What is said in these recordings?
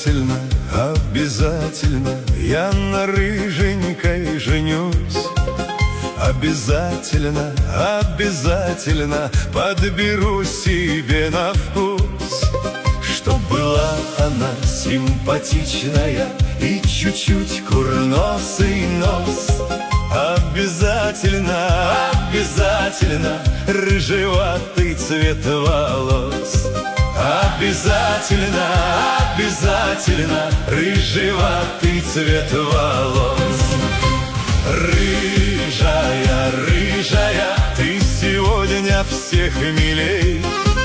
обязательно, обязательно я на рыженькой женюсь. Обязательно, обязательно подберу себе на вкус, чтоб была она симпатичная и чуть-чуть курносый нос. Обязательно, обязательно рыжеватый цвет волос. Обязательно, обязательно рыжеватый цвет волос. Рыжая, рыжая, ты сегодня всех милей.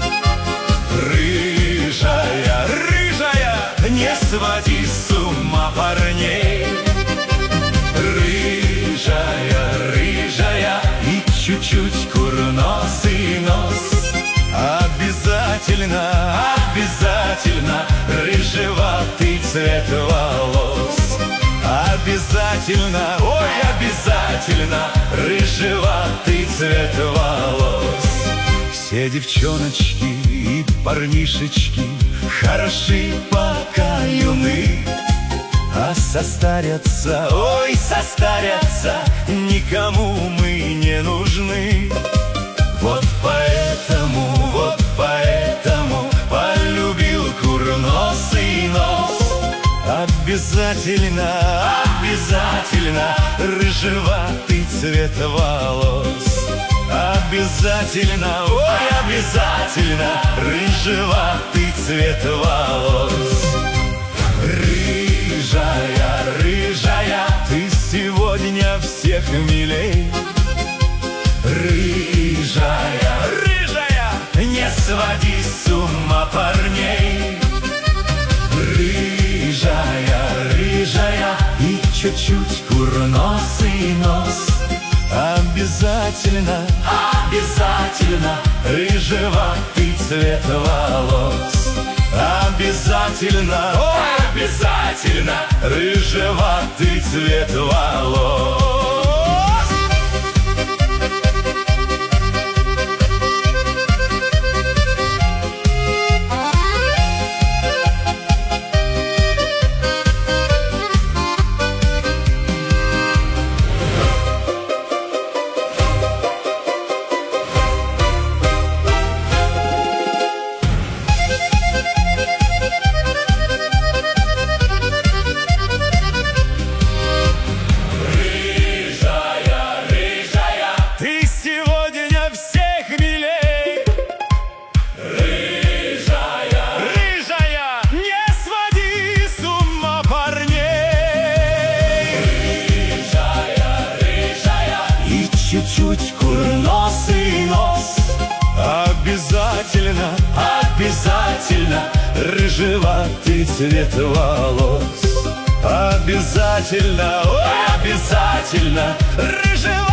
Рыжая, рыжая, не своди с ума парней. Рыжая, рыжая и чуть-чуть курносый нос. Обязательно, обязательно рыжеватый цвет волос. Обязательно, ой, обязательно рыжеватый цвет волос. Все девчоночки и парнишечки хороши, пока юны, а состарятся, ой, состарятся, никому мы не нужны. Вот поэтому полюбил курносый нос. Обязательно, обязательно рыжеватый цвет волос. Обязательно, ой, обязательно рыжеватый цвет волос. Рыжая, рыжая, ты сегодня всех милей. Рыжая, рыжая, не своди с ума парней. Рыжая, рыжая и чуть-чуть курносый нос. Обязательно, обязательно рыжеватый цвет волос. Обязательно, ой, обязательно рыжеватый цвет волос. Чуть-чуть курносый нос. Обязательно, обязательно рыжеватый цвет волос. Обязательно, ой, обязательно рыжеватый